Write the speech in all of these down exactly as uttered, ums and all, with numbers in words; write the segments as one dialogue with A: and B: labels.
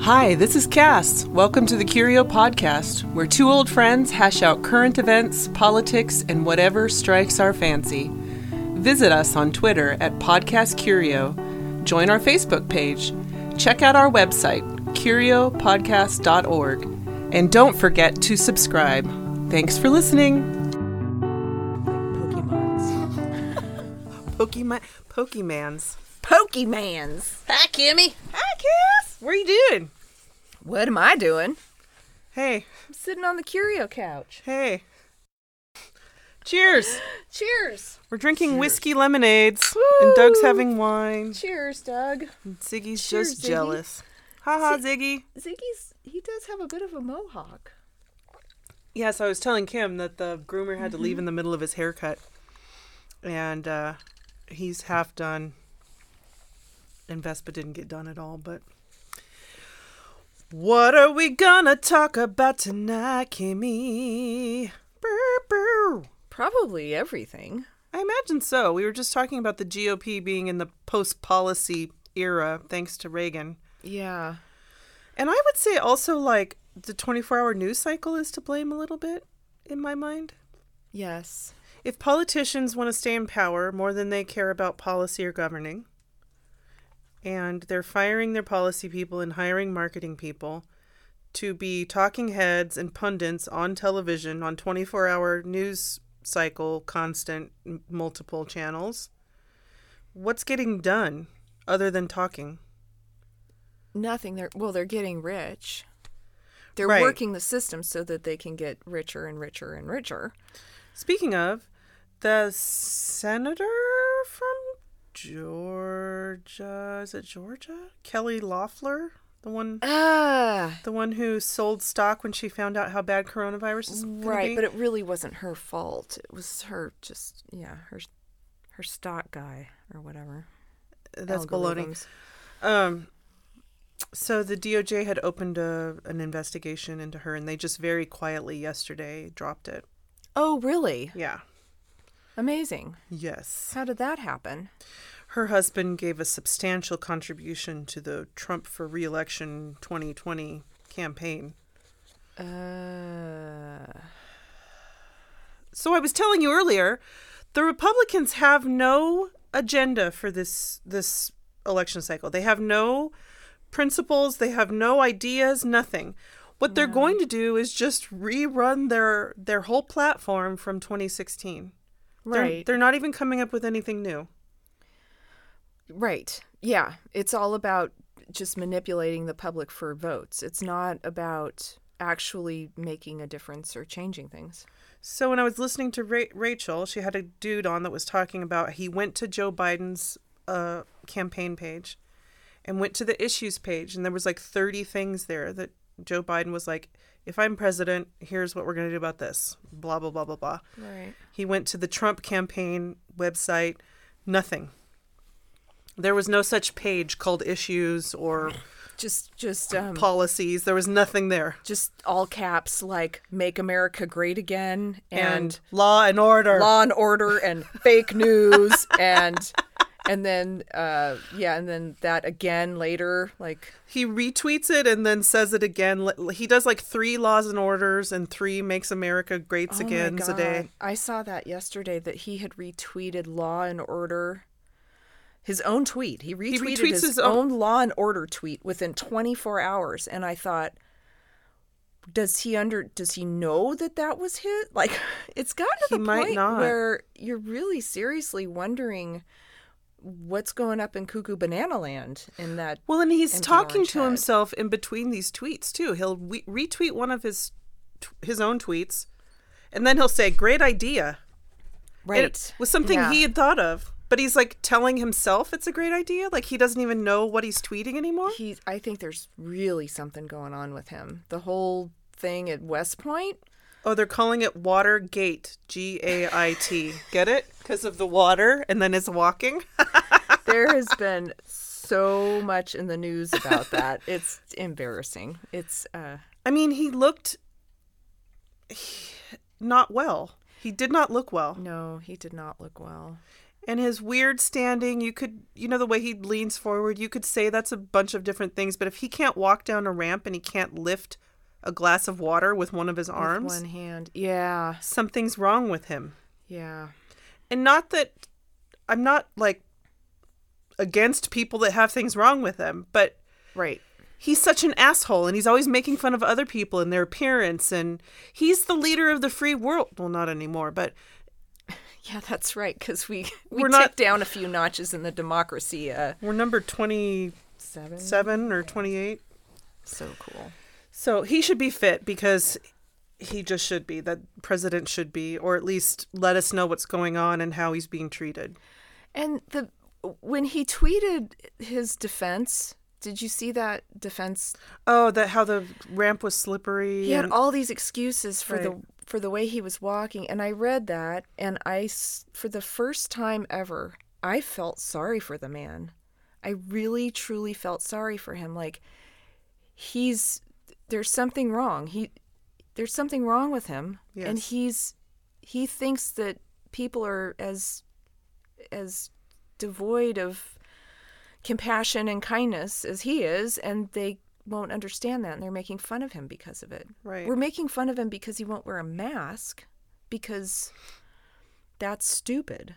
A: Hi, this is Cass. Welcome to the Curio Podcast, where two old friends hash out current events, politics, and whatever strikes our fancy. Visit us on Twitter at Podcast Curio. Join our Facebook page. Check out our website, curio podcast dot org. And don't forget to subscribe. Thanks for listening.
B: Pokemons. Pokemon. Pokemans.
C: Pokemans. Hi, Kimmy.
B: Hi, Cass. What are you doing?
C: What am I doing?
B: Hey.
C: I'm sitting on the Curio couch.
B: Hey. Cheers.
C: Cheers.
B: We're drinking
C: Cheers.
B: whiskey lemonades,
C: Woo.
B: and Doug's having wine.
C: Cheers, Doug.
B: And Ziggy's
C: Cheers,
B: just
C: Ziggy.
B: jealous. Ha ha,
C: Z-
B: Ziggy.
C: Ziggy's, he does have a bit of a mohawk.
B: Yes, I was telling Kim that the groomer had
C: Mm-hmm.
B: to leave in the middle of his haircut. And uh, he's half done. And Vespa didn't get done at all, but... What are we gonna talk about tonight, Kimmy? Brr, brr.
C: Probably everything.
B: I imagine so. We were just talking about the G O P being in the post-policy era, thanks to Reagan.
C: Yeah.
B: And I would say also, like, the twenty-four hour news cycle is to blame a little bit, in my mind.
C: Yes.
B: If politicians want to stay in power more than they care about policy or governing, and they're firing their policy people and hiring marketing people to be talking heads and pundits on television on twenty-four hour news cycle, constant, m- multiple channels, what's getting done other than talking?
C: Nothing. They're well, they're getting rich. They're
B: Right.
C: working the system so that they can get richer and richer and richer.
B: Speaking of, the senator from Georgia, is it Georgia? Kelly Loeffler, the one,
C: Ah.
B: the one who sold stock when she found out how bad coronavirus is going to
C: Right,
B: be.
C: but it really wasn't her fault. It was her just, yeah, her her stock guy or whatever.
B: That's baloney.
C: Algorithms.
B: Um, so the D O J had opened a, an investigation into her, and they just very quietly yesterday dropped it.
C: Oh, really?
B: Yeah.
C: Amazing.
B: Yes.
C: How did that happen?
B: Her husband gave a substantial contribution to the Trump for re-election twenty twenty campaign.
C: Uh,
B: So I was telling you earlier, the Republicans have no agenda for this this election cycle. They have no principles. They have no ideas, nothing. What they're
C: No.
B: going to do is just rerun their their whole platform from twenty sixteen. They're,
C: right.
B: they're not even coming up with anything new.
C: Right. Yeah. It's all about just manipulating the public for votes. It's not about actually making a difference or changing things.
B: So when I was listening to Ra- Rachel, she had a dude on that was talking about he went to Joe Biden's uh, campaign page and went to the issues page, and there was like thirty things there that Joe Biden was like, if I'm president, here's what we're going to do about this, blah, blah, blah, blah, blah.
C: Right.
B: He went to the Trump campaign website, nothing. There was no such page called issues or
C: Just, just, um,
B: policies. There was nothing there.
C: just all caps like "Make America Great Again"
B: And,
C: and
B: law and order.
C: Law and Order and fake news and and then uh yeah and then that again later, like
B: He retweets it and then says it again. He does like three laws and orders and three makes America great
C: oh my
B: again a day.
C: God. I saw that yesterday that he had retweeted Law and Order, his own tweet. He retweeted
B: retweets
C: his,
B: his
C: own...
B: own-
C: Law and Order tweet within twenty-four hours, and I thought, does he under does he know that that was his? Like, it's gotten to
B: He
C: the
B: might
C: point
B: not.
C: where you're really seriously wondering what's going up in Cuckoo Banana Land in that.
B: Well, and he's
C: empty
B: talking
C: orange
B: to
C: head.
B: himself in between these tweets too. He'll we- retweet one of his his own tweets, and then he'll say, "Great idea."
C: Right.
B: It was something
C: Yeah.
B: he had thought of, but he's like telling himself it's a great idea. Like he doesn't even know what he's tweeting anymore.
C: He, I think there's really something going on with him. The whole thing at West Point.
B: Oh, they're calling it Watergate, G A I T. Get it? Because of the water and then his walking.
C: There has been so much in the news about that. It's embarrassing. It's uh
B: I mean, he looked not well. He did not look well.
C: no, he did not look well.
B: And his weird standing, you could, you know, the way he leans forward, you could say that's a bunch of different things. But if he can't walk down a ramp and he can't lift a glass of water with one of his arms,
C: with one hand, yeah,
B: something's wrong with him.
C: yeah.
B: And not that I'm not like against people that have things wrong with them, but
C: Right.
B: he's such an asshole, and he's always making fun of other people and their appearance, and he's the leader of the free world. Well, not anymore, but
C: Yeah, that's right, because we, we
B: We're
C: ticked
B: not-
C: down a few notches in the democracy. Uh,
B: we're number twenty-seven
C: seven.
B: or twenty-eight.
C: So cool.
B: So he should be fit because he just should be. That president should be, or at least let us know what's going on and how he's being treated.
C: And the when he tweeted his defense, did you see that defense?
B: Oh, that how the ramp was slippery.
C: He had
B: and-
C: all these excuses for the
B: Right.
C: for the way he was walking, and I read that, and I s- for the first time ever, I felt sorry for the man. I really truly felt sorry for him. Like he's there's something wrong. He there's something wrong with him, and
B: Yes.
C: he's he thinks that people are as as devoid of compassion and kindness as he is, and they won't understand that, and they're making fun of him because of it.
B: Right.
C: We're making fun of him because he won't wear a mask, because that's stupid.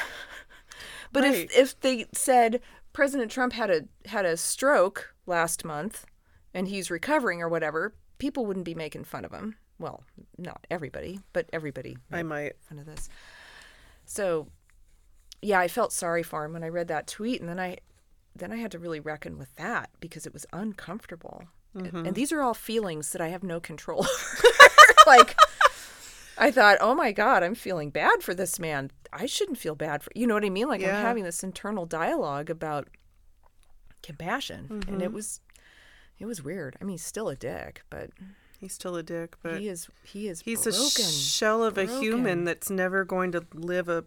C: But
B: Right.
C: if if they said President Trump had a had a stroke last month and he's recovering or whatever, people wouldn't be making fun of him. Well, not everybody, but everybody
B: I
C: made
B: might.
C: fun of this. So, yeah, I felt sorry for him when I read that tweet, and then I then I had to really reckon with that because it was uncomfortable.
B: Mm-hmm.
C: And these are all feelings that I have no control over. Like, I thought, oh my God, I'm feeling bad for this man. I shouldn't feel bad for, you know what I mean? Like,
B: Yeah.
C: I'm having this internal dialogue about compassion,
B: Mm-hmm.
C: and it was, it was weird. I mean, he's still a dick, but
B: He's still a dick, but
C: he is, he is
B: he's
C: broken.
B: a shell of a
C: Broken.
B: human that's never going to live a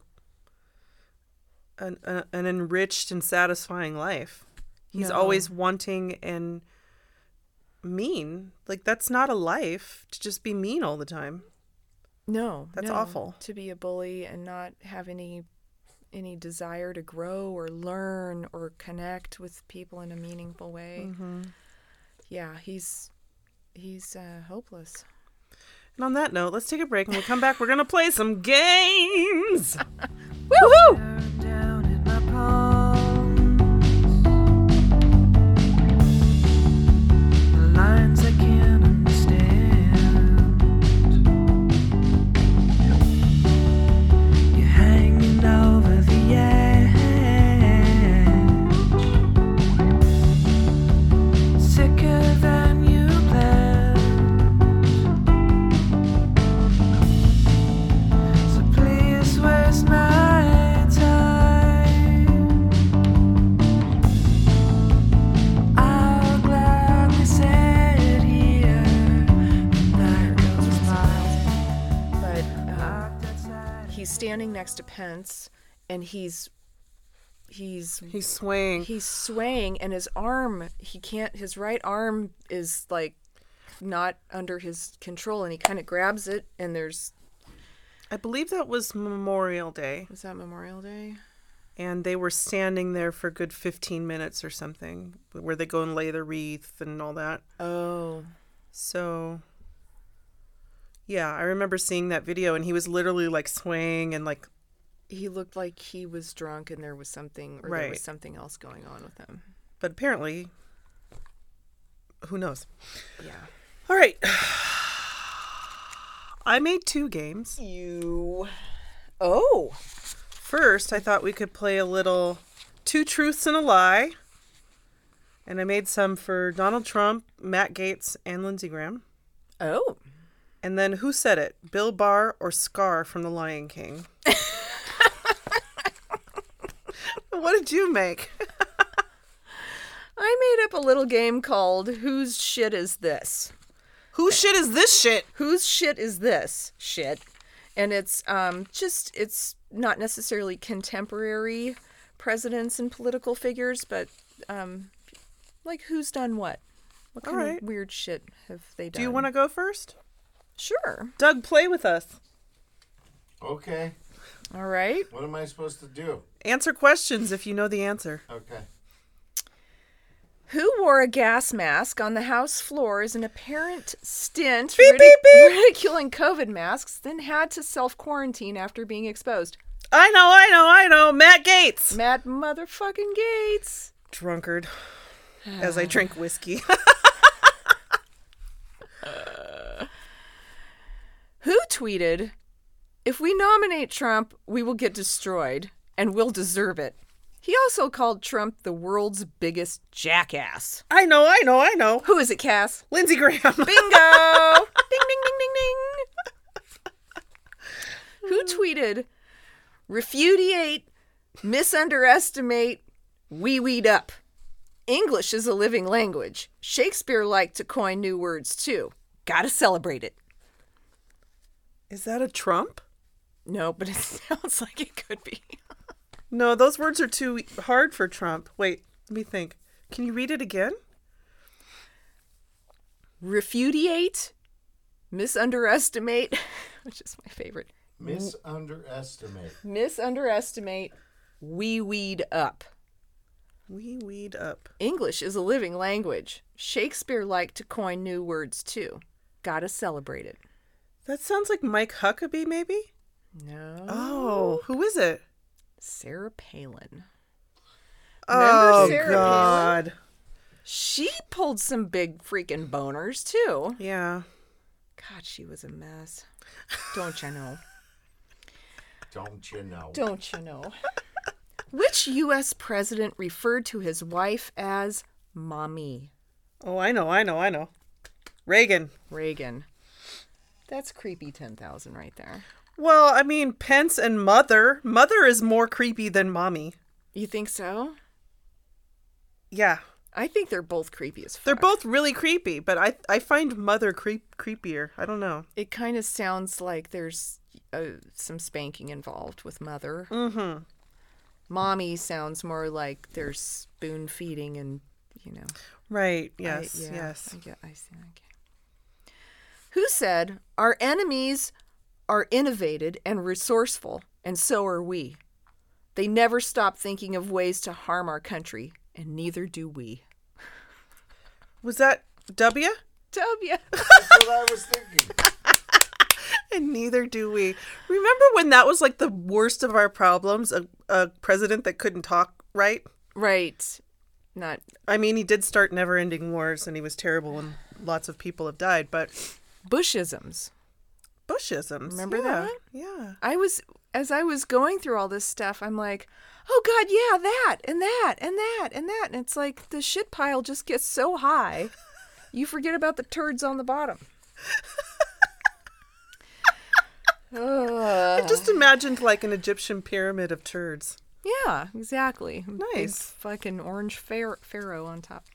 B: an, a, an enriched and satisfying life. He's
C: No.
B: always wanting and mean. Like, that's not a life to just be mean all the time.
C: No,
B: That's
C: no,
B: awful.
C: to be a bully and not have any any desire to grow or learn or connect with people in a meaningful way.
B: Mm-hmm.
C: Yeah, he's he's uh, hopeless.
B: And on that note, let's take a break. When we come back, we're going to play some games.
C: Woohoo!
D: Down in my palms, the lines I can't understand. You're hanging over the edge, sicker than you planned. So please waste my time. I'll gladly sit here. The night goes by.
C: But um,
D: Locked outside.
C: he's standing next to Pence, and he's he's
B: He's swaying.
C: he's swaying, and his arm he can't. His right arm is like not under his control, and he kind of grabs it, and there's
B: I believe that was Memorial Day,
C: was that Memorial Day?
B: and they were standing there for a good fifteen minutes or something, where they go and lay the wreath and all that.
C: Oh.
B: So, yeah, I remember seeing that video, and he was literally like swaying and like,
C: He looked like he was drunk and there was something, or there
B: Right.
C: was something else going on with him.
B: but apparently, who knows?
C: Yeah.
B: All right. I made two games.
C: You. Oh.
B: First, I thought we could play a little Two Truths and a Lie. And I made some for Donald Trump, Matt Gaetz, and Lindsey Graham.
C: Oh.
B: And then Who Said It? Bill Barr or Scar from The Lion King? What did you make?
C: I made up a little game called Whose Shit Is This?
B: Whose shit is this shit?
C: Whose shit is this shit? And it's um just it's not necessarily contemporary presidents and political figures, but um like who's done what? What
B: All
C: kind
B: right.
C: of weird shit have they done?
B: Do you want to go first?
C: Sure.
B: Doug, play with us.
E: Okay.
C: All right.
E: What am I supposed to do?
B: Answer questions if you know the answer.
E: Okay.
C: Who wore a gas mask on the House floor as an apparent stint
B: Beep,
C: ridic-
B: beep, beep.
C: ridiculing COVID masks, then had to self-quarantine after being exposed?
B: I know, I know, I know. Matt Gates.
C: Matt motherfucking Gates.
B: Drunkard. As I drink whiskey.
C: Who tweeted, "If we nominate Trump, we will get destroyed, and we'll deserve it." He also called Trump the world's biggest jackass.
B: I know, I know, I know.
C: Who is it, Cass?
B: Lindsey Graham.
C: Bingo! Ding, ding, ding, ding, ding. Who tweeted, "Refudiate, misunderestimate, wee-weed up. English is a living language. Shakespeare liked to coin new words, too. Gotta celebrate it."
B: Is that a Trump?
C: No, but it sounds like it could be.
B: No, those words are too hard for Trump. Wait, let me think. Can you read it again?
C: Refudiate, misunderestimate, which is my favorite.
E: Misunderestimate.
C: Misunderestimate, wee-weed up.
B: We weed up.
C: English is a living language. Shakespeare liked to coin new words, too. Gotta celebrate it.
B: That sounds like Mike Huckabee, maybe?
C: No.
B: Oh, who is it?
C: Sarah Palin.
B: Oh,
C: Sarah
B: God.
C: She pulled some big freaking boners, too.
B: Yeah.
C: God, she was a mess. Don't you know?
E: Don't you know?
C: Don't you know? Which U S president referred to his wife as mommy?
B: Oh, I know, I know, I know. Reagan.
C: Reagan. That's creepy ten thousand right there.
B: Well, I mean, Pence and Mother. Mother is more creepy than Mommy.
C: You think so?
B: Yeah.
C: I think they're both creepy as fuck.
B: They're both really creepy, but I I find Mother creep creepier. I don't know.
C: It kind of sounds like there's uh, some spanking involved with Mother.
B: Mm-hmm.
C: Mommy sounds more like there's spoon feeding and, you know.
B: Right. Yes.
C: I, yeah,
B: yes.
C: I get. I see. Okay. Who said, "Our enemies are innovative and resourceful, and so are we. They never stop thinking of ways to harm our country, and neither do we."
B: Was that W?
C: W.
E: That's what I was thinking.
B: And neither do we. Remember when that was like the worst of our problems? A, a president that couldn't talk right?
C: Right. Not.
B: I mean, he did start never-ending wars, and he was terrible, and lots of people have died, but
C: Bushisms.
B: Bushisms.
C: Remember
B: yeah,
C: that?
B: Yeah.
C: I was, as I was going through all this stuff, I'm like, oh God, yeah, that, and that, and that, and that. And it's like the shit pile just gets so high, you forget about the turds on the bottom.
B: I just imagined like an Egyptian pyramid of turds.
C: Yeah, exactly.
B: Nice.
C: Big fucking orange phar- pharaoh on top.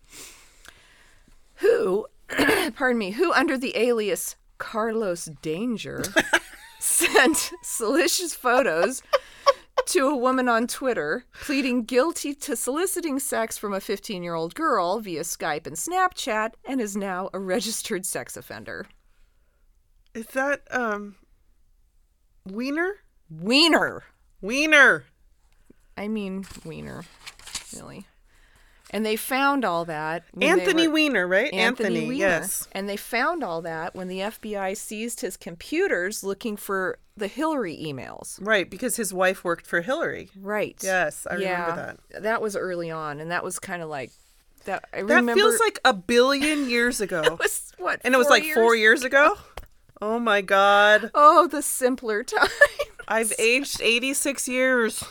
C: Who, pardon me, who under the alias Carlos Danger sent salacious photos to a woman on Twitter, pleading guilty to soliciting sex from a fifteen-year-old girl via Skype and Snapchat, and is now a registered sex offender.
B: Is that, um, Wiener?
C: Wiener.
B: Wiener.
C: I mean, Wiener, really. And they found all that. when they
B: Anthony
C: were-
B: Weiner, right?
C: Anthony, Weiner.
B: yes.
C: And they found all that when the F B I seized his computers looking for the Hillary emails.
B: Right, because his wife worked for Hillary.
C: Right.
B: Yes, I
C: yeah,
B: remember that.
C: That was early on, and that was kind of like that. I
B: That
C: remember
B: feels like a billion years ago.
C: it was what,
B: and it was
C: four
B: like four years ago? Oh my God.
C: Oh, the simpler time.
B: I've aged eighty-six years.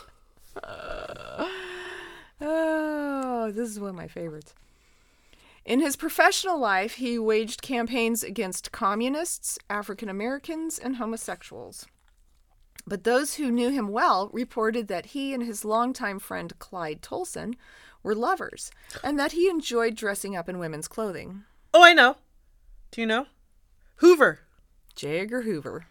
C: Oh, this is one of my favorites. In his professional life, he waged campaigns against communists, African Americans, and homosexuals. But those who knew him well reported that he and his longtime friend Clyde Tolson were lovers, and that he enjoyed dressing up in women's clothing.
B: Oh, I know. Do you know? Hoover.
C: J. Edgar Hoover.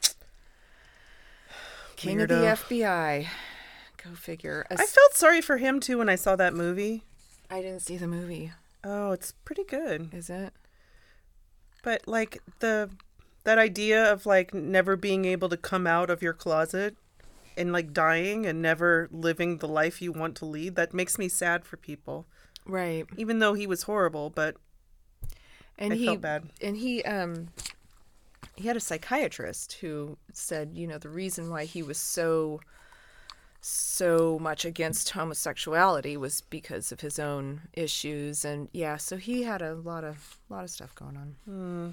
C: King of the
B: Weirdo.
C: F B I. Go figure. A
B: I felt sorry for him too when I saw that movie.
C: I didn't see the movie.
B: Oh, it's pretty good.
C: Is it?
B: But like the that idea of like never being able to come out of your closet and like dying and never living the life you want to lead. That makes me sad for people.
C: Right.
B: Even though he was horrible, but
C: And
B: I
C: he
B: felt bad.
C: and he um he had a psychiatrist who said, you know, the reason why he was so so much against homosexuality was because of his own issues. And yeah, so he had a lot of lot of stuff going on.
B: Hmm.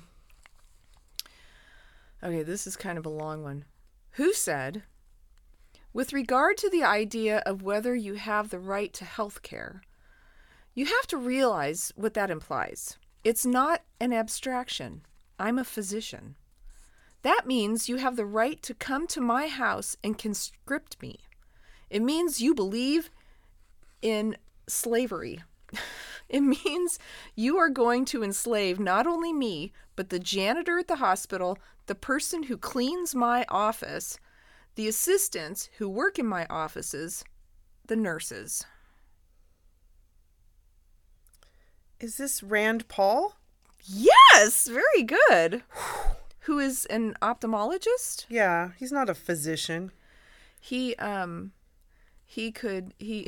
C: Okay, this is kind of a long one. Who said, with regard to the idea of whether you have the right to health care, you have to realize what that implies. It's not an abstraction. I'm a physician. That means you have the right to come to my house and conscript me. It means you believe in slavery. It means you are going to enslave not only me, but the janitor at the hospital, the person who cleans my office, the assistants who work in my offices, the nurses.
B: Is this Rand Paul?
C: Yes, very good. Who is an ophthalmologist?
B: Yeah, he's not a physician.
C: He um he could he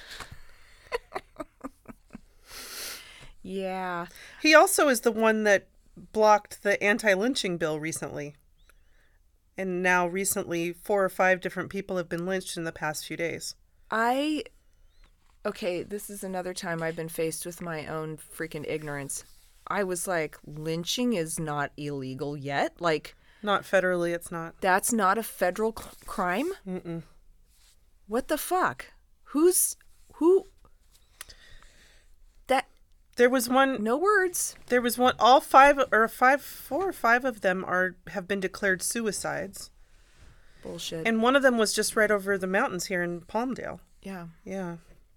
C: Yeah.
B: He also is the one that blocked the anti-lynching bill recently. And now recently four or five different people have been lynched in the past few days.
C: I Okay, this is another time I've been faced with my own freaking ignorance. I was like, lynching is not illegal yet. Like,
B: Not federally, it's not.
C: that's not a federal c- crime?
B: Mm-mm.
C: What the fuck? Who's who? That
B: There was one
C: no words.
B: there was one all five or five four or five of them are have been declared suicides.
C: Bullshit.
B: And one of them was just right over the mountains here in Palmdale.
C: yeah.
B: Yeah.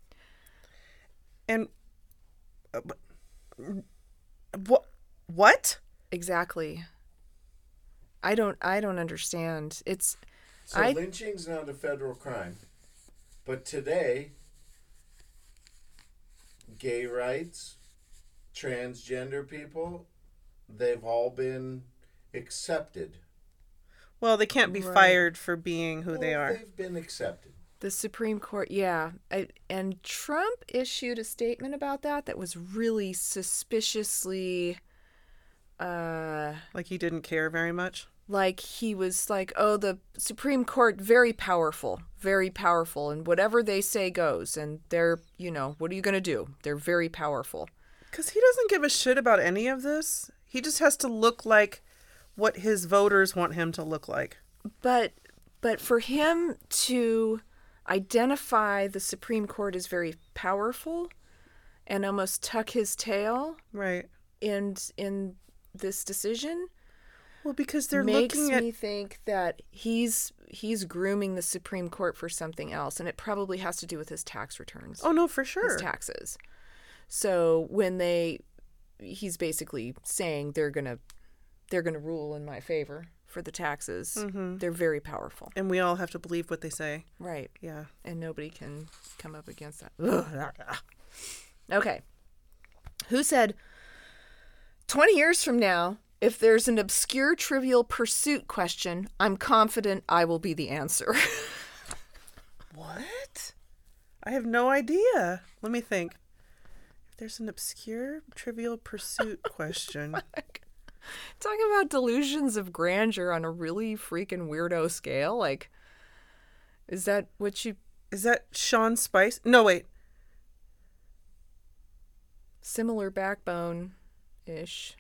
B: And uh, what what?
C: Exactly. I don't I don't understand. It's
E: So
C: I-
E: lynching's not a federal crime. But today, gay rights, transgender people, they've all been accepted.
B: Well, they can't be
C: Right.
B: fired for being who they
E: Well,
B: are.
E: They've been accepted.
C: the Supreme Court, yeah. I, and Trump issued a statement about that that was really suspiciously uh
B: Like he didn't care very much.
C: like he was like, oh, the Supreme Court, very powerful, very powerful, and whatever they say goes. And they're, you know, what are you going to do? They're very powerful.
B: Because he doesn't give a shit about any of this. He just has to look like what his voters want him to look like.
C: But, but for him to identify the Supreme Court as very powerful and almost tuck his tail
B: Right.
C: in, in this decision
B: Well, because they're
C: makes
B: looking at...
C: me think that he's he's grooming the Supreme Court for something else, and it probably has to do with his tax returns.
B: Oh, no, for sure.
C: His taxes. So when they, he's basically saying they're gonna, they're gonna rule in my favor for the taxes.
B: Mm-hmm.
C: They're very powerful,
B: And we all have to believe what they say.
C: right?
B: Yeah.
C: And nobody can come up against that. Okay. Who said, twenty years from now, if there's an obscure trivial pursuit question, I'm confident I will be the answer.
B: What? I have no idea. Let me think. If there's an obscure trivial pursuit question.
C: Talking about delusions of grandeur on a really freaking weirdo scale. Like, is that what you...
B: Is that Sean Spice? No, wait.
C: Similar backbone-ish.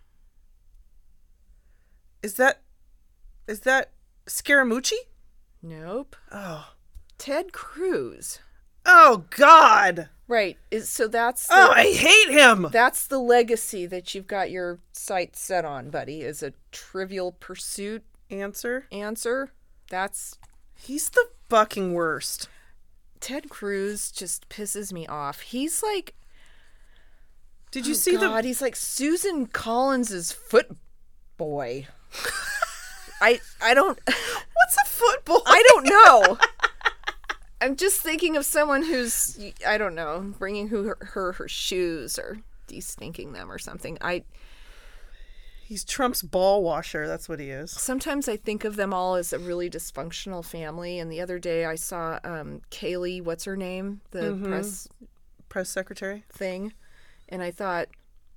B: Is that... Is that Scaramucci?
C: Nope.
B: Oh.
C: Ted Cruz.
B: Oh, God.
C: Right. Is, so that's...
B: Oh,
C: the-
B: I hate him.
C: That's the legacy that you've got your sights set on, buddy, is a trivial pursuit
B: Answer.
C: answer. That's...
B: He's the fucking worst.
C: Ted Cruz just pisses me off. He's like...
B: Did you
C: oh
B: see
C: God,
B: the...
C: he's like Susan Collins's foot boy. I I don't...
B: What's a football?
C: I don't know. I'm just thinking of someone who's, I don't know, bringing who her, her her shoes or de-stinking them or something. I...
B: He's Trump's ball washer. That's what he is.
C: Sometimes I think of them all as a really dysfunctional family. And the other day I saw um, Kaylee, what's her name? The
B: Mhm.
C: press
B: Press secretary.
C: thing. And I thought,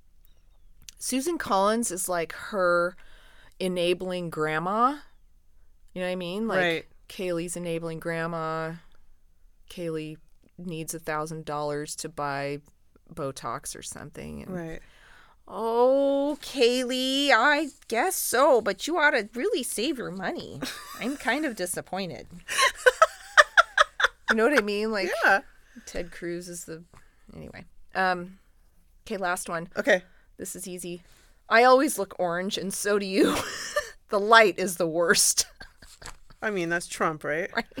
C: Susan Collins is like her enabling grandma. You know what I mean? Like
B: Right.
C: Kaylee's enabling grandma. Kaylee needs a thousand dollars to buy Botox or something. And,
B: Right.
C: oh, Kaylee, I guess so, but you ought to really save your money. I'm kind of disappointed. You know what I mean? Like
B: Yeah.
C: Ted Cruz is the anyway. Um okay, last one.
B: Okay.
C: This is easy. I always look orange, and so do you. The light is the worst.
B: I mean, that's Trump, right?
C: Right.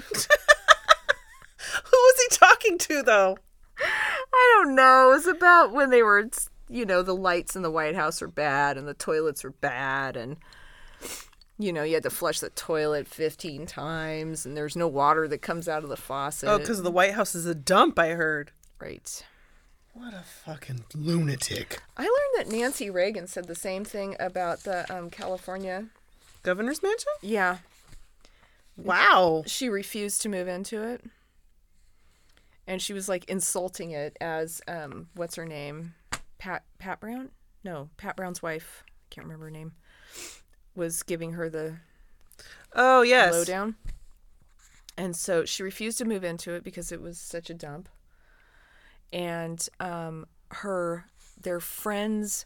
B: Who was he talking to, though?
C: I don't know. It was about when they were, you know, the lights in the White House are bad and the toilets are bad, and you know, you had to flush the toilet fifteen times, and there's no water that comes out of the faucet.
B: Oh, because the White House is a dump, I heard.
C: Right.
B: What a fucking lunatic.
C: I learned that Nancy Reagan said the same thing about the um, California.
B: Governor's mansion?
C: Yeah.
B: Wow.
C: She refused to move into it. And she was like insulting it as, um, what's her name? Pat Pat Brown? No, Pat Brown's wife. I can't remember her name. Was giving her the
B: Oh, yes.
C: lowdown. And so she refused to move into it because it was such a dump. And um, her, their friends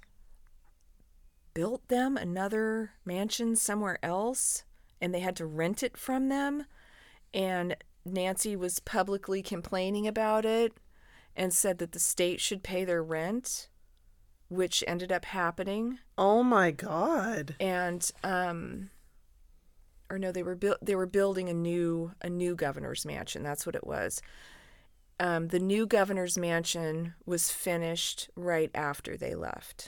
C: built them another mansion somewhere else, and they had to rent it from them. And Nancy was publicly complaining about it and said that the state should pay their rent, which ended up happening.
B: Oh, my God.
C: And um, or no, they were built. They were building a new a new governor's mansion. That's what it was. Um, the new governor's mansion was finished right after they left.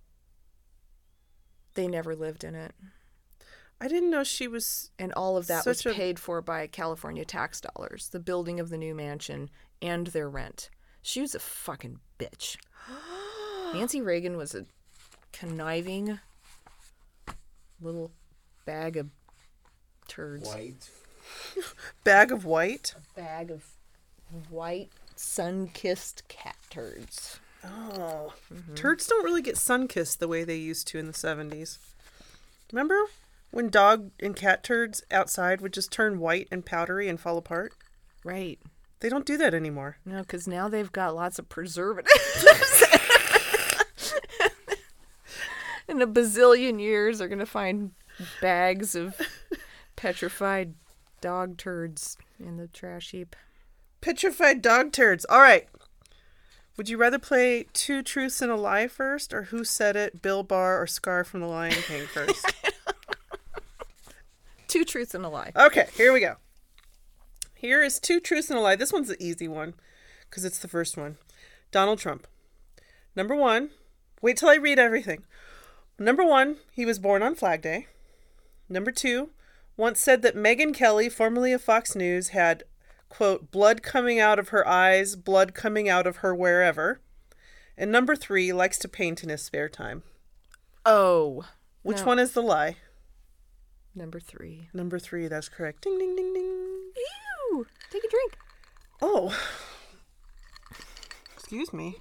C: They never lived in it.
B: I didn't know she was...
C: And all of that was
B: Such a-
C: paid for by California tax dollars. The building of the new mansion and their rent. She was a fucking bitch. Nancy Reagan was a conniving little bag of turds.
E: White.
B: Bag of white?
C: Bag of white, sun-kissed cat turds.
B: Oh. Turds don't really get sun-kissed the way they used to in the seventies. Remember when dog and cat turds outside would just turn white and powdery and fall apart?
C: Right.
B: They don't do that anymore.
C: No, because now they've got lots of preservatives. In a bazillion years, they're going to find bags of petrified dog turds in the trash heap.
B: Petrified dog turds. All right. Would you rather play Two Truths and a Lie first, or Who Said It, Bill Barr, or Scar from The Lion King first?
C: Two truths and a lie.
B: Okay, here we go. Here is Two Truths and a Lie. This one's the easy one because it's the first one. Donald Trump. Number one, wait till I read everything. Number one, he was born on Flag Day. Number two, once said that Megyn Kelly, formerly of Fox News, had, quote, blood coming out of her eyes, blood coming out of her wherever. And number three, likes to paint in his spare time.
C: Oh.
B: Which
C: No.
B: one is the lie?
C: Number three.
B: Number three, that's correct. Ding, ding, ding, ding.
C: Ew. Take a drink.
B: Oh. Excuse me.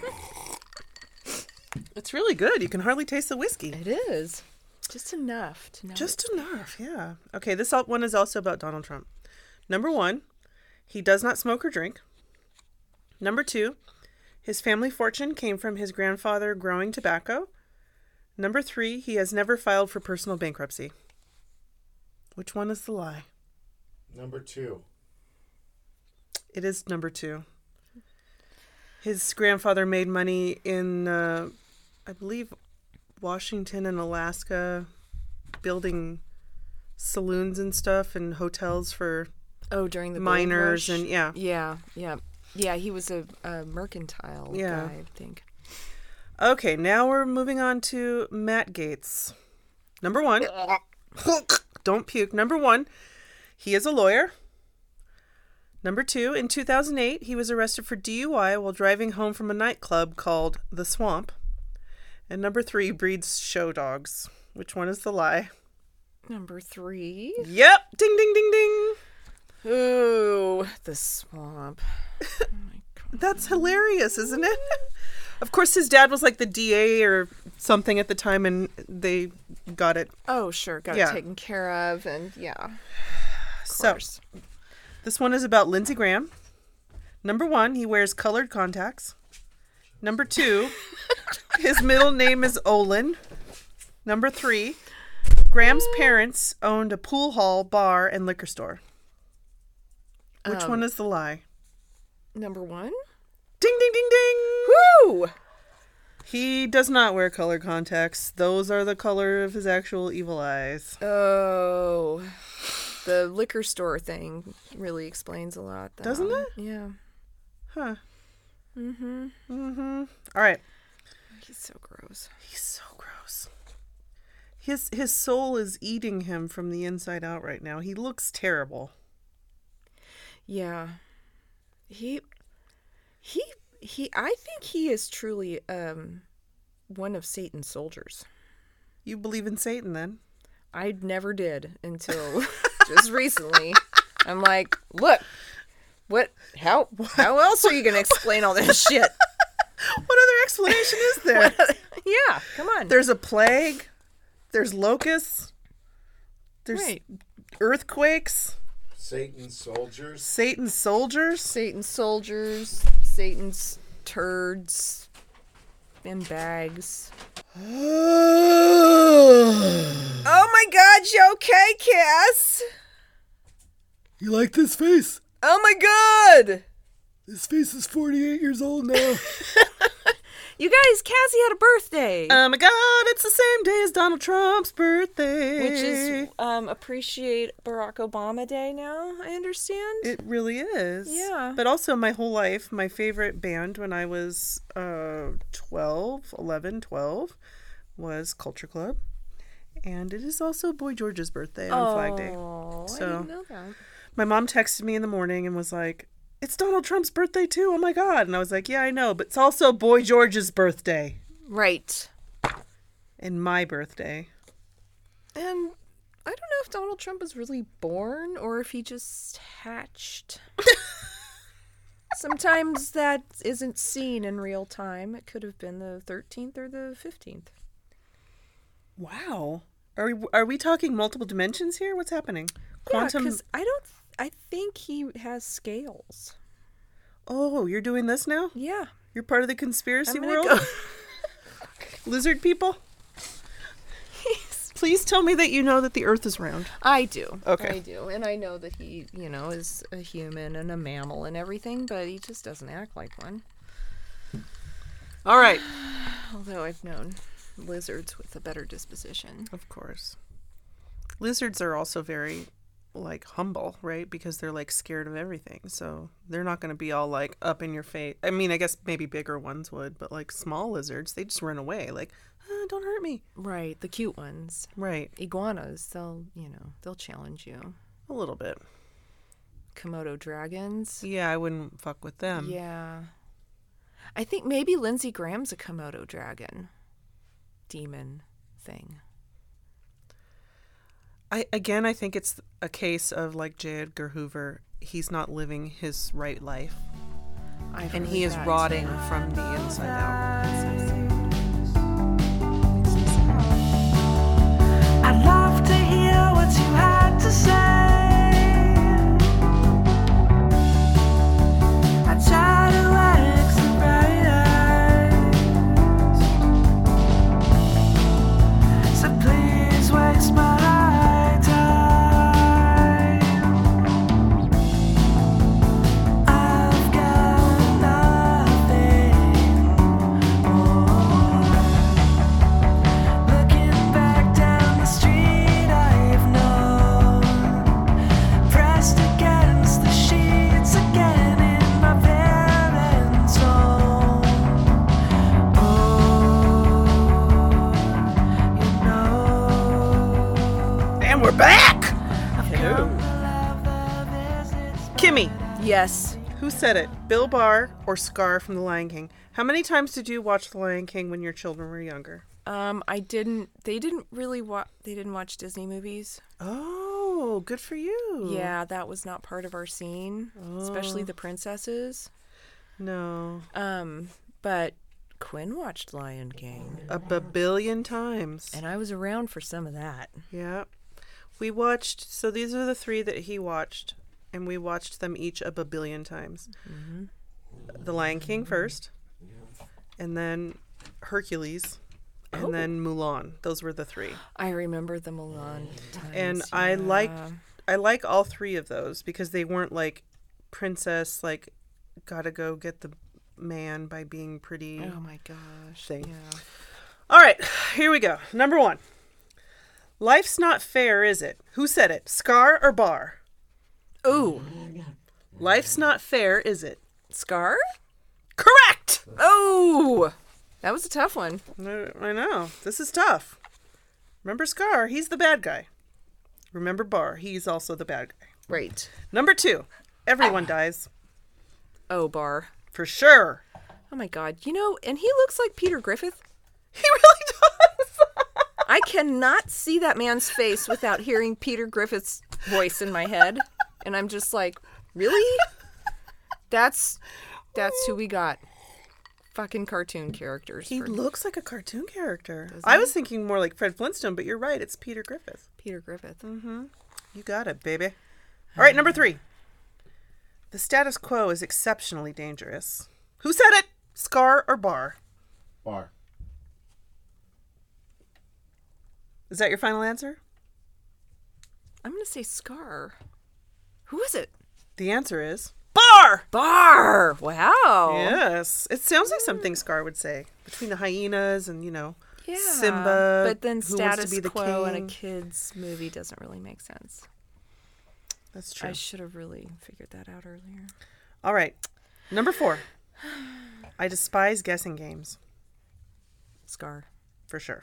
B: It's really good. You can hardly taste the whiskey.
C: It is. Just enough to know.
B: Just enough, yeah. Okay, this al- one is also about Donald Trump. Number one, he does not smoke or drink. Number two, his family fortune came from his grandfather growing tobacco. Number three, he has never filed for personal bankruptcy. Which one is the lie?
E: Number two.
B: It is number two. His grandfather made money in, uh, I believe, Washington and Alaska, building saloons and stuff and hotels for
C: Oh, during the gold
B: miners
C: rush?
B: and yeah.
C: Yeah, yeah. Yeah, he was a, a mercantile
B: Yeah.
C: guy, I think.
B: Okay, now we're moving on to Matt Gaetz. Number one, don't puke. Number one, he is a lawyer. Number two, in two thousand eight, he was arrested for D U I while driving home from a nightclub called The Swamp. And number three breeds show dogs. Which one is the lie?
C: Number three.
B: Yep. Ding, ding, ding, ding.
C: Ooh, the swamp. Oh my God.
B: That's hilarious, isn't it? Of course, his dad was like the D A or something at the time, and they got it.
C: Oh, sure. Got
B: Yeah.
C: it taken care of. And yeah. Of
B: So,
C: course.
B: this one is about Lindsey Graham. Number one, he wears colored contacts. Number two, his middle name is Olin. Number three, Graham's parents owned a pool hall, bar, and liquor store. Which
C: Um,
B: one is the lie?
C: Number one.
B: Ding, ding, ding, ding.
C: Woo!
B: He does not wear colored contacts. Those are the color of his actual evil eyes.
C: Oh, the liquor store thing really explains a lot, though.
B: Doesn't it?
C: Yeah.
B: Huh.
C: Mm-hmm.
B: Mm-hmm. All right.
C: He's so gross.
B: He's so gross. His his soul is eating him from the inside out right now. He looks terrible.
C: Yeah. He, he, he, I think he is truly um, one of Satan's soldiers.
B: You believe in Satan then?
C: I never did until just recently. I'm like, look, what, how, how else are you going to explain all this shit?
B: What other explanation is there?
C: Yeah, come on.
B: There's a plague. There's locusts. There's
C: Right.
B: earthquakes.
E: Satan's soldiers.
B: Satan's soldiers.
C: Satan's soldiers, Satan's turds in bags. Oh my God, you okay, Cass?
B: You like this face?
C: Oh my God!
B: This face is forty-eight years old now.
C: You guys, Cassie had a birthday.
B: Oh my God, it's the same day as Donald Trump's birthday.
C: which is um, Appreciate Barack Obama Day now, I understand.
B: It really is.
C: Yeah.
B: But also my whole life, my favorite band when I was uh, twelve, eleven, twelve was Culture Club. And it is also Boy George's birthday on Flag Day.
C: Oh, I
B: So-
C: didn't know that.
B: My mom texted me in the morning and was like, it's Donald Trump's birthday too. Oh my God. And I was like, yeah, I know. But it's also Boy George's birthday
C: Right.
B: and my birthday.
C: And I don't know if Donald Trump was really born or if he just hatched. Sometimes that isn't seen in real time. It could have been the thirteenth or the fifteenth.
B: Wow. Are we, are we talking multiple dimensions here? What's happening? Quantum.
C: Because I don't. I think he has scales.
B: Oh, you're doing this now?
C: Yeah.
B: You're part of the conspiracy
C: I'm gonna
B: world?
C: go-
B: Lizard people? Please tell me that you know that the earth is round.
C: I do.
B: Okay.
C: I do. And I know that he, you know, is a human and a mammal and everything, but he just doesn't act like one.
B: All right.
C: Although I've known lizards with a better disposition.
B: Of course. Lizards are also very, like, humble, right? Because they're, like, scared of everything. So they're not going to be all, like, up in your face. I mean, I guess maybe bigger ones would, but, like, small lizards, they just run away. Like, ah, don't hurt me.
C: Right. The cute ones.
B: Right.
C: Iguanas, they'll, you know, they'll challenge you.
B: A little bit.
C: Komodo dragons.
B: Yeah, I wouldn't fuck with them.
C: Yeah. I think maybe Lindsey Graham's a Komodo dragon. Demon thing.
B: I again, I think it's a case of like J. Edgar Hoover. He's not living his right life,
C: I've
B: and
C: heard
B: he is
C: that,
B: rotting
C: too.
B: from the inside out.
D: I'd love to hear what you had to say. I try to wax the bright eyes, so please waste my time. I've got nothing more. Looking back down the street I've known, pressed against the sheets again in my parents' home. Oh, you know,
B: And we're back.
D: I've come to love the visits.
B: Kimmy,
C: Yes.
B: who said it? Bill Barr or Scar from The Lion King? How many times did you watch The Lion King when your children were younger?
C: Um, I didn't. They didn't really watch. They didn't watch Disney movies.
B: Oh, good for you.
C: Yeah, that was not part of our scene, especially the princesses.
B: No.
C: Um, but Quinn watched Lion King,
B: A babillion times.
C: and I was around for some of that.
B: Yeah. We watched, so these are the three that he watched, and we watched them each a babillion times.
C: Mm-hmm.
B: The Lion King first, and then Hercules, and
C: Oh.
B: then Mulan. Those were the three.
C: I remember the Mulan times.
B: And I
C: yeah.
B: liked, I like all three of those because they weren't like princess, like gotta go get the man by being pretty.
C: Oh my gosh.
B: thing.
C: Yeah.
B: All right, here we go. Number one. Life's not fair, is it? Who said it? Scar or Bar?
C: Ooh,
B: Life's not fair, is it?
C: Scar?
B: Correct!
C: Oh, that was a tough one.
B: I know. This is tough. Remember Scar? He's the bad guy. Remember Bar? He's also the bad guy.
C: Right.
B: Number two. Everyone dies.
C: Oh, Bar.
B: For sure.
C: Oh my God. You know, and he looks like Peter Griffith.
B: He really does.
C: I cannot see that man's face without hearing Peter Griffith's voice in my head. And I'm just like, really? That's that's who we got. Fucking cartoon characters.
B: He
C: for
B: looks like a cartoon character.
C: Does
B: I
C: he?
B: was thinking more like Fred Flintstone, but you're right. It's Peter Griffith.
C: Peter Griffith.
B: You got it, baby. All right, number three. The status quo is exceptionally dangerous. Who said it? Scar or Bar?
E: Bar.
B: Is that your final answer?
C: I'm going to say Scar. Who is it?
B: The answer is Bar!
C: Bar! Wow.
B: Yes. It sounds like something Scar would say. Between the hyenas and, you know,
C: Yeah.
B: Simba,
C: But then
B: who wants to
C: status
B: be the
C: quo in a
B: king.
C: kid's movie doesn't really make sense.
B: That's true.
C: I should have really figured that out earlier.
B: All right. Number four. I despise guessing games.
C: Scar.
B: For sure.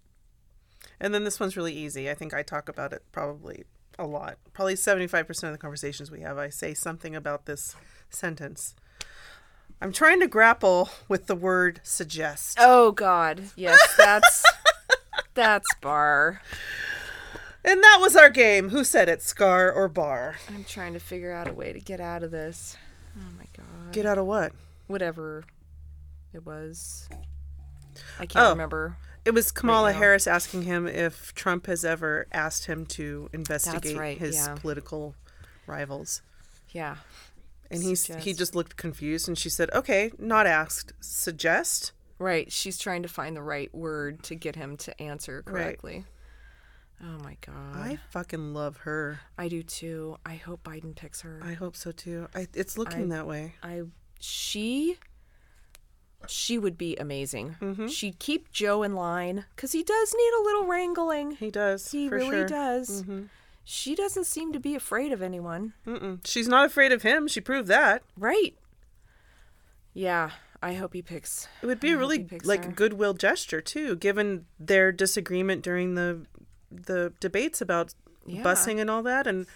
B: And then this one's really easy. I think I talk about it probably a lot. Probably seventy-five percent of the conversations we have, I say something about this sentence. I'm trying to grapple with the word suggest.
C: Oh God. Yes, that's that's Bar.
B: And that was our game. Who said it, Scar or Bar?
C: I'm trying to figure out a way to get out of this. Oh my God.
B: Get out of what?
C: Whatever it was. I can't
B: Oh.
C: remember.
B: It was Kamala
C: now.
B: Harris asking him if Trump has ever asked him to investigate
C: right,
B: his
C: yeah.
B: political rivals.
C: Yeah.
B: And he's, he
C: Suggest.
B: just looked confused, and she said, okay, not asked. Suggest?
C: Right. She's trying to find the right word to get him to answer correctly. Oh my God.
B: I fucking love her.
C: I do too. I hope Biden picks her.
B: I hope so too. I, it's looking
C: I-
B: that way.
C: I she she would be amazing.
B: Mm-hmm.
C: She'd keep Joe in line because he does need a little wrangling.
B: He does.
C: He
B: for
C: really
B: sure.
C: does.
B: Mhm.
C: She doesn't seem to be afraid of anyone.
B: Mm-mm. She's not afraid of him. She proved that.
C: Right. Yeah. I hope he picks.
B: It would be
C: I
B: a
C: hope
B: really
C: he picks
B: like
C: her.
B: goodwill gesture too, given their disagreement during the the debates about
C: Yeah.
B: busing and all that, and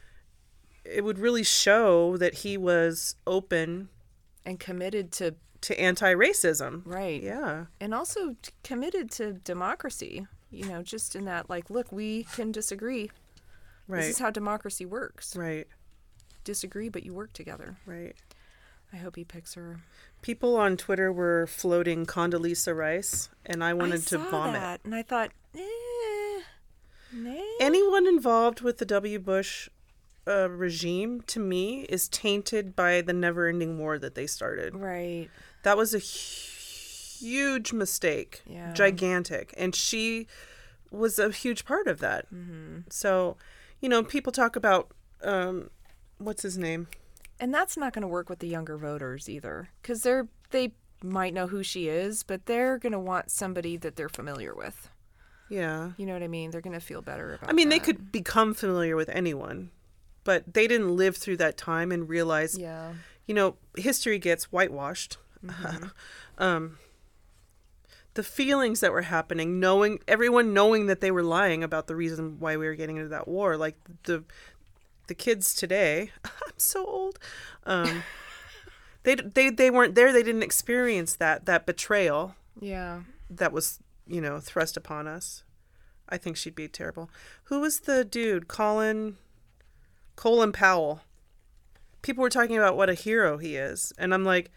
B: it would really show that he was open
C: And committed to
B: to anti-racism.
C: right.
B: Yeah.
C: And also t- committed to democracy. You know, just in that, like, look, we can disagree.
B: Right.
C: This is how democracy works.
B: Right.
C: Disagree, but you work together.
B: Right.
C: I hope he picks her.
B: People on Twitter were floating Condoleezza Rice, and I wanted
C: I
B: to
C: saw
B: vomit.
C: that, and I thought, eh, nah.
B: Anyone involved with the W. Bush uh, regime, to me, is tainted by the never-ending war that they started.
C: Right.
B: That was a hu- huge mistake,
C: Yeah.
B: gigantic, and she was a huge part of that. Mm-hmm. So, you know, people talk about um, what's his name?
C: And that's not going to work with the younger voters either, because they're they might know who she is, but they're going to want somebody that they're familiar with.
B: Yeah.
C: You know what I mean? They're going to feel better about.
B: I mean, they
C: that.
B: could become familiar with anyone, but they didn't live through that time and realize,
C: Yeah.
B: you know, history gets whitewashed.
C: Mm-hmm.
B: um, the feelings that were happening, knowing everyone knowing that they were lying about the reason why we were getting into that war, like the the kids today. I'm so old. Um, They they they weren't there. They didn't experience that that betrayal
C: Yeah.
B: that was, you know, thrust upon us. I think she'd be terrible. Who was the dude? Colin Colin Powell. People were talking about what a hero he is, and I'm like,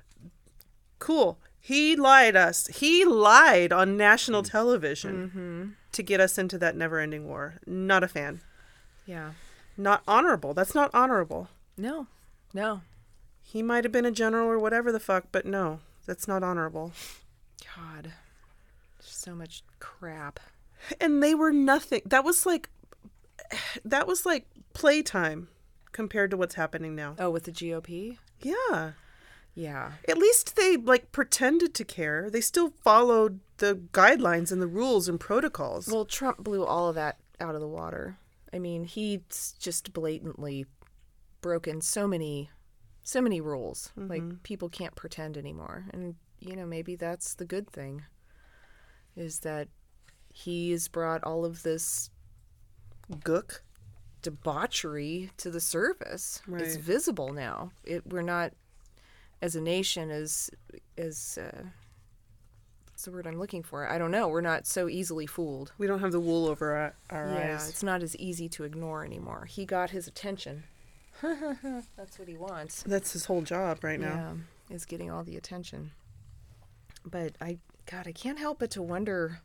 B: cool. He lied us. He lied on national television
C: Mm-hmm.
B: to get us into that never-ending war. Not a fan.
C: Yeah.
B: Not honorable. That's not honorable.
C: No. No.
B: He might have been a general or whatever the fuck, but no, that's not honorable.
C: God. So much crap.
B: And they were nothing. That was like, that was like playtime compared to what's happening now.
C: Oh, with the G O P?
B: Yeah.
C: Yeah.
B: At least they like pretended to care. They still followed the guidelines and the rules and protocols.
C: Well, Trump blew all of that out of the water. I mean, he's just blatantly broken so many, so many rules.
B: Mm-hmm.
C: Like, people can't pretend anymore. And, you know, maybe that's the good thing, is that he has brought all of this
B: Gook.
C: debauchery to the surface. It's
B: Right.
C: visible now. It, we're not, as a nation, as, as, uh, what's the word I'm looking for? I don't know. We're not so easily fooled.
B: We don't have the wool over our, our
C: Yeah,
B: eyes.
C: it's not as easy to ignore anymore. He got his attention. That's what he wants.
B: That's his whole job right now.
C: Yeah, is getting all the attention. But I, God, I can't help but to wonder.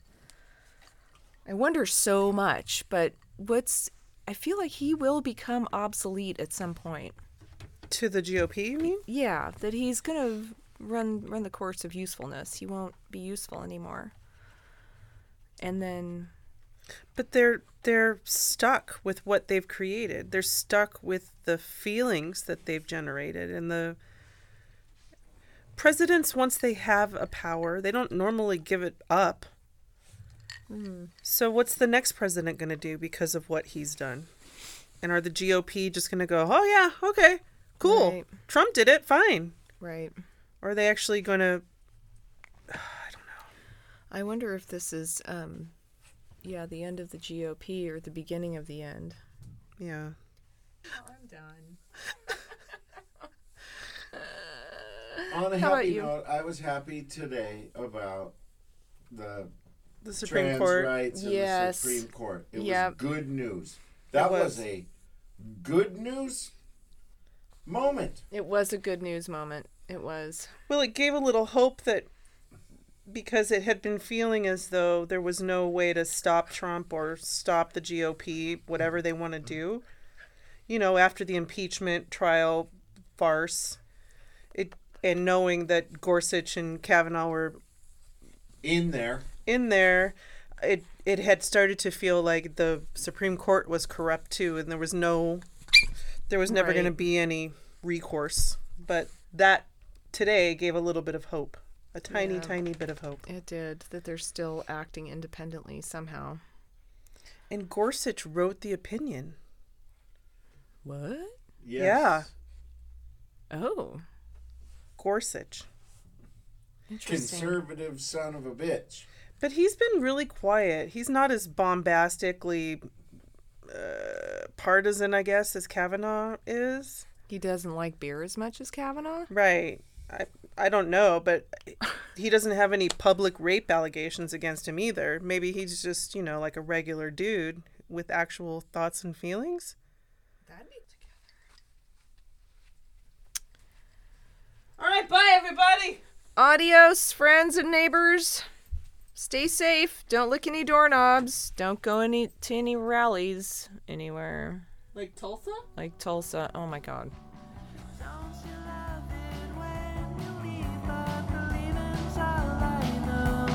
C: I wonder so much, but what's, I feel like he will become obsolete at some point.
B: To the G O P, you mean?
C: Yeah, that he's going to run run the course of usefulness. He won't be useful anymore. And then,
B: But they're they're stuck with what they've created. They're stuck with the feelings that they've generated, and the presidents, once they have a power, they don't normally give it up.
C: mm,
B: So what's the next president going to do because of what he's done? And are the G O P just going to go, "Oh yeah, okay, cool.
C: Right.
B: Trump did it, fine."
C: right.
B: Or are they actually going to
C: I wonder if this is, um, yeah, the end of the G O P or the beginning of the end.
B: yeah.
C: I'm done.
E: On a
C: How about
E: happy
C: you?
E: note, I was happy today about the
B: The Supreme
E: trans
B: Court.
E: rights in
C: Yes.
E: the Supreme Court. It
C: Yep.
E: was good news. That
B: was.
E: was. a good news moment.
C: It was a good news moment. It was.
B: Well, it gave a little hope that because it had been feeling as though there was no way to stop Trump or stop the G O P, whatever they want to do, you know, after the impeachment trial farce, it and knowing that Gorsuch and Kavanaugh were
E: In there.
B: in there, it it had started to feel like the Supreme Court was corrupt too, and there was no, there was never
C: Right.
B: going to be any recourse. But that today gave a little bit of hope, a tiny,
C: Yeah.
B: tiny bit of hope.
C: It did. That they're still acting independently somehow.
B: And Gorsuch wrote the opinion.
C: What?
E: Yes.
B: Yeah.
C: Oh.
B: Gorsuch.
C: Interesting.
E: Conservative son of a bitch.
B: But he's been really quiet. He's not as bombastically uh, partisan, I guess, as Kavanaugh is.
C: He doesn't like beer as much as Kavanaugh?
B: Right. I I don't know, but he doesn't have any public rape allegations against him either. Maybe he's just, you know, like a regular dude with actual thoughts and feelings.
C: That'd be together.
B: All right, bye, everybody.
C: Adios, friends and neighbors. Stay safe. Don't lick any doorknobs. Don't go any to any rallies anywhere.
B: Like Tulsa?
C: Like Tulsa. Oh my God.
D: Don't you love it when you leave, but believing's all I know.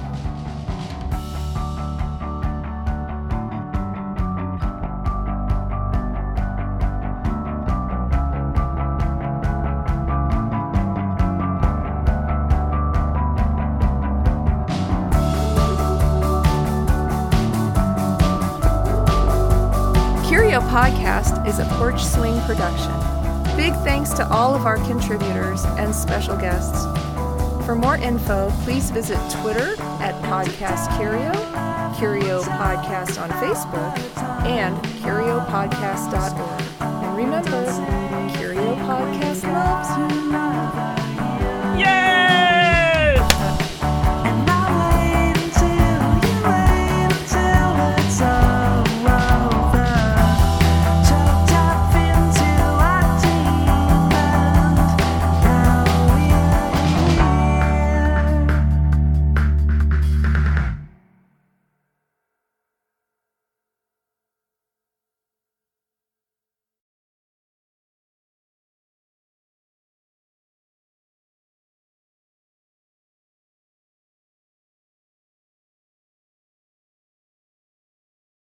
C: Curio Podcast is a Porch Swing production. Big thanks to all of our contributors and special guests. For more info, please visit Twitter at Podcast Curio, Curio Podcast on Facebook, and curio podcast dot org. And remember, Curio Curio Podcast loves you.